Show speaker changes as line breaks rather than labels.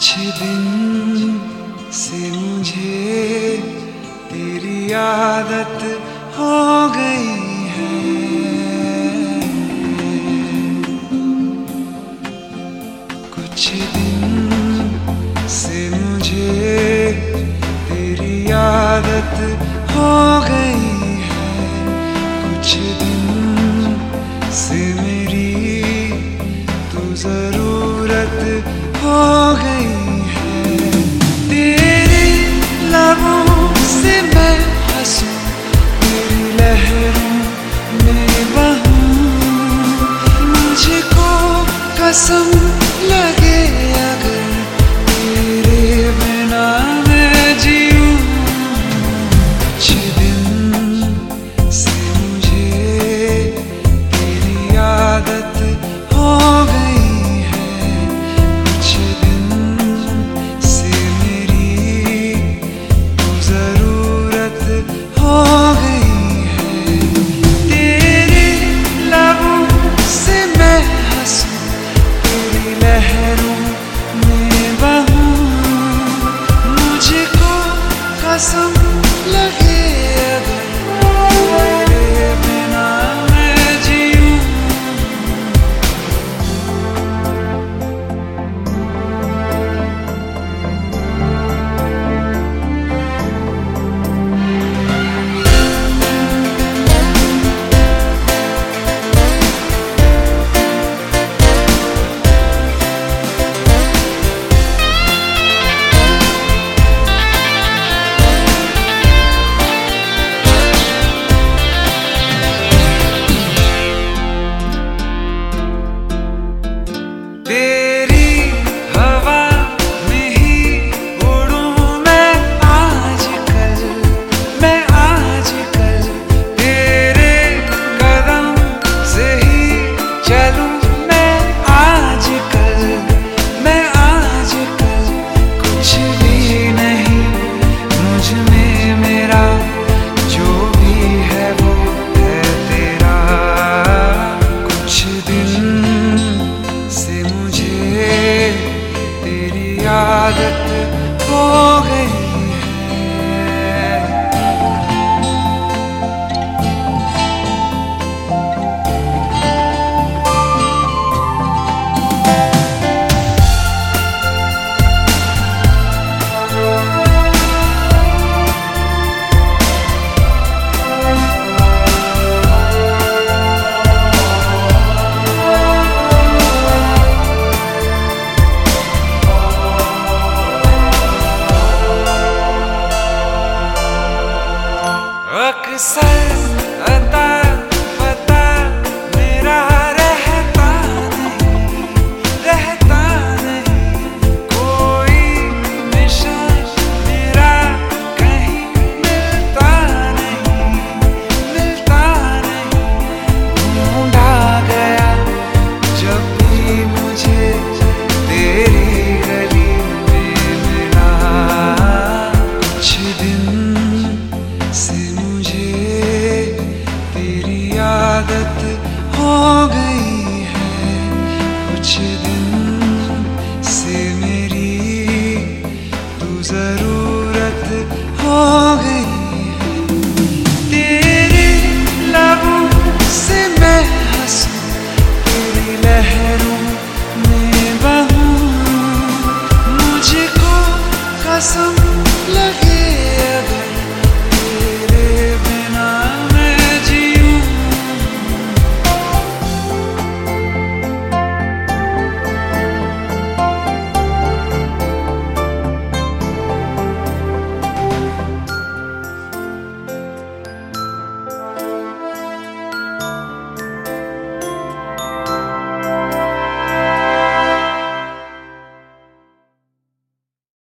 कुछ दिन से मुझे तेरी आदत हो गई है। कुछ दिन से मुझे तेरी आदत हो गई है। कुछ दिन से मेरी तू जरूरत हो गई है। तेरे लबों से मैं हंसूं, तेरी लहरों में बहूं। मुझको कसम लगे अगर तेरे बिना मैं जीऊं। कुछ दिन से मुझे तेरी आदत हो गई है। कुछ दिन से मेरी तू जरूरत हो गई है। तेरे लबों से मैं हंसूं, तेरी लहरों में बहूं। मुझको कसम लगे अगर तेरे बिना मैं जीऊं। तेरी हवा में ही उड़ूं मैं आजकल, मैं आजकल। तेरे कदम से ही चलूं मैं आजकल, मैं आजकल। कुछ भी नहीं मुझ में मेरा, जो भी है वो है तेरा। कुछ दिन से मुझे तेरी आदत हो गई है। अक्सर अता पता मेरा रहता नहीं, रहता नहीं। कोई निशान मेरा कहीं मिलता नहीं, मिलता नहीं। ढूंढा गया जब भी मुझे तेरी गली में मिला। कुछ दिन से तेरी आदत हो गई है। कुछ दिन